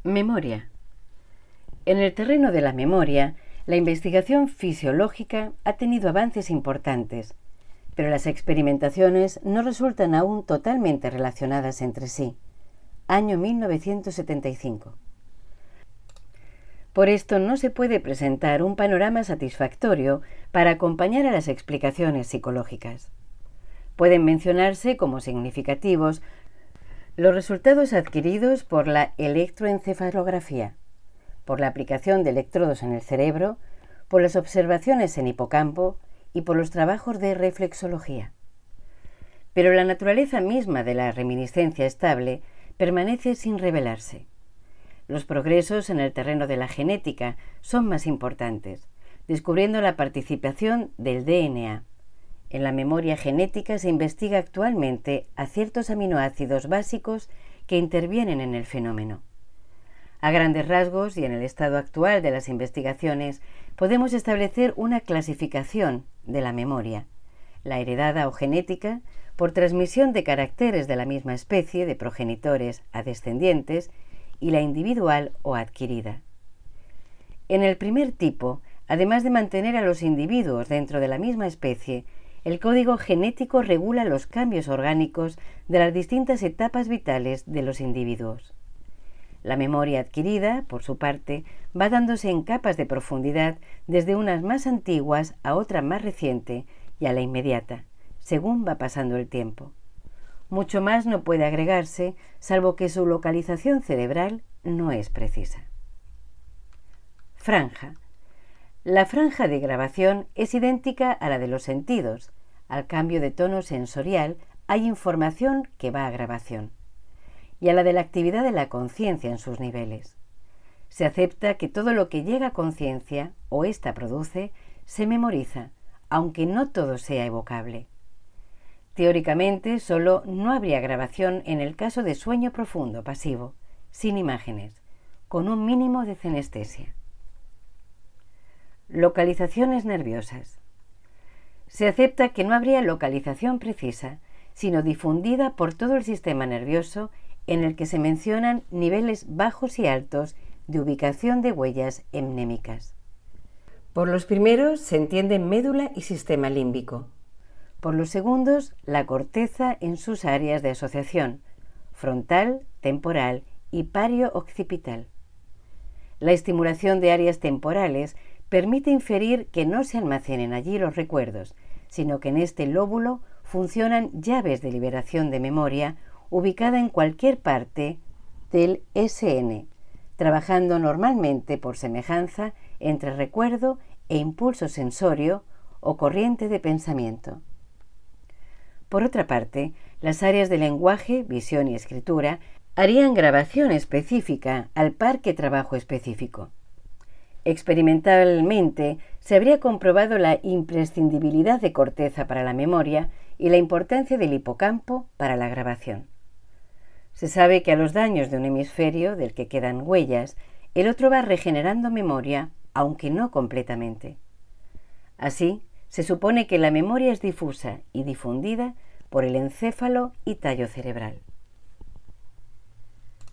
Memoria. En el terreno de la memoria, la investigación fisiológica ha tenido avances importantes, pero las experimentaciones no resultan aún totalmente relacionadas entre sí. Año 1975. Por esto no se puede presentar un panorama satisfactorio para acompañar a las explicaciones psicológicas. Pueden mencionarse como significativos los resultados adquiridos por la electroencefalografía, por la aplicación de electrodos en el cerebro, por las observaciones en hipocampo y por los trabajos de reflexología. Pero la naturaleza misma de la reminiscencia estable permanece sin revelarse. Los progresos en el terreno de la genética son más importantes, descubriendo la participación del DNA. En la memoria genética se investiga actualmente a ciertos aminoácidos básicos que intervienen en el fenómeno. A grandes rasgos y en el estado actual de las investigaciones, podemos establecer una clasificación de la memoria, la heredada o genética, por transmisión de caracteres de la misma especie de progenitores a descendientes, y la individual o adquirida. En el primer tipo, además de mantener a los individuos dentro de la misma especie, el código genético regula los cambios orgánicos de las distintas etapas vitales de los individuos. La memoria adquirida, por su parte, va dándose en capas de profundidad desde unas más antiguas a otra más reciente y a la inmediata, según va pasando el tiempo. Mucho más no puede agregarse, salvo que su localización cerebral no es precisa. Franja. La franja de grabación es idéntica a la de los sentidos. Al cambio de tono sensorial hay información que va a grabación. Y a la de la actividad de la conciencia en sus niveles. Se acepta que todo lo que llega a conciencia, o ésta produce, se memoriza, aunque no todo sea evocable. Teóricamente, solo no habría grabación en el caso de sueño profundo pasivo, sin imágenes, con un mínimo de cenestesia. Localizaciones nerviosas. Se acepta que no habría localización precisa, sino difundida por todo el sistema nervioso, en el que se mencionan niveles bajos y altos de ubicación de huellas mnémicas. Por los primeros se entienden médula y sistema límbico. Por los segundos, la corteza en sus áreas de asociación, frontal, temporal y pario-occipital. La estimulación de áreas temporales permite inferir que no se almacenen allí los recuerdos, sino que en este lóbulo funcionan llaves de liberación de memoria ubicada en cualquier parte del SN, trabajando normalmente por semejanza entre recuerdo e impulso sensorio o corriente de pensamiento. Por otra parte, las áreas de lenguaje, visión y escritura harían grabación específica al par que trabajo específico. Experimentalmente, se habría comprobado la imprescindibilidad de corteza para la memoria y la importancia del hipocampo para la grabación. Se sabe que a los daños de un hemisferio, del que quedan huellas, el otro va regenerando memoria, aunque no completamente. Así, se supone que la memoria es difusa y difundida por el encéfalo y tallo cerebral.